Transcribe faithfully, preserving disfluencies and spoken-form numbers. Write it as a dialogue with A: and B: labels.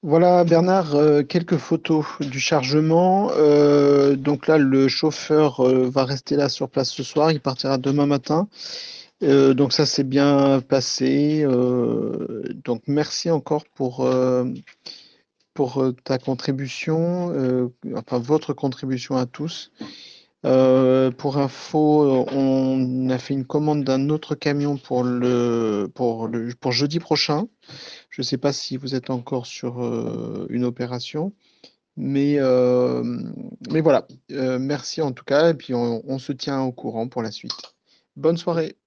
A: Voilà, Bernard, euh, quelques photos du chargement. Euh, donc là, le chauffeur euh, va rester là sur place ce soir. Il partira demain matin. Euh, donc ça s'est bien passé. Euh, donc merci encore pour, euh, pour euh, ta contribution, euh, enfin votre contribution à tous. Euh, pour info, euh, on a fait une commande d'un autre camion pour le, pour le, pour jeudi prochain. Je ne sais pas si vous êtes encore sur euh, une opération. Mais, euh, mais voilà, Euh, merci en tout cas, et puis on on se tient au courant pour la suite. Bonne soirée.